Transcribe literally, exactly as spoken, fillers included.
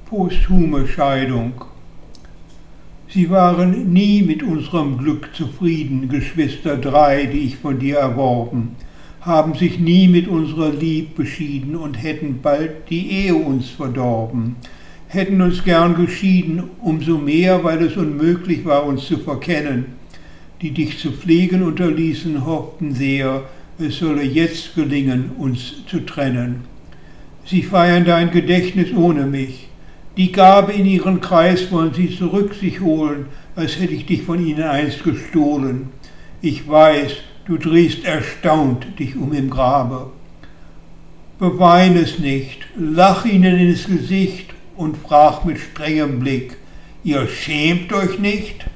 Posthume Scheidung. Sie waren nie mit unserem Glück zufrieden, Geschwister drei, die ich von dir erworben, haben sich nie mit unserer Lieb beschieden und hätten bald die Ehe uns verdorben, hätten uns gern geschieden, umso mehr, weil es unmöglich war, uns zu verkennen. Die dich zu pflegen unterließen, hofften sehr, es solle jetzt gelingen, uns zu trennen. Sie feiern dein Gedächtnis ohne mich. Die Gabe in ihren Kreis wollen sie zurück sich holen, als hätte ich dich von ihnen einst gestohlen. Ich weiß, du drehst erstaunt dich um im Grabe. Bewein es nicht, lach ihnen ins Gesicht und frag mit strengem Blick, ihr schämt euch nicht?